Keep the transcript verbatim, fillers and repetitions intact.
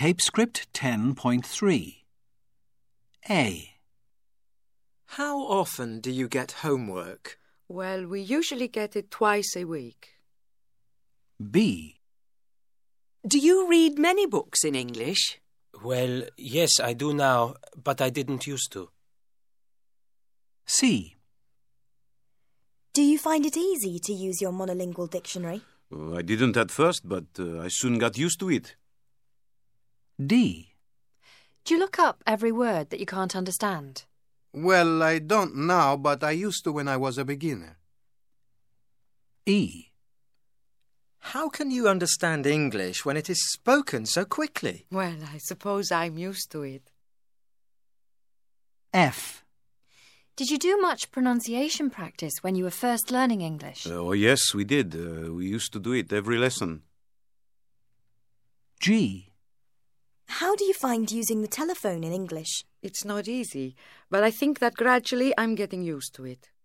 Tape script ten point three. A. How often do you get homework? Well, we usually get it twice a week. B. Do you read many books in English? Well, yes, I do now, but I didn't used to. C. Do you find it easy to use your monolingual dictionary? Uh, I didn't at first, but uh, I soon got used to it. D. Do you look up every word that you can't understand? Well, I don't now, but I used to when I was a beginner. E. How can you understand English when it is spoken so quickly? Well, I suppose I'm used to it. F. Did you do much pronunciation practice when you were first learning English? Uh, oh, yes, we did. Uh, we used to do it every lesson. G. How do you find using the telephone in English? It's not easy, but I think that gradually I'm getting used to it.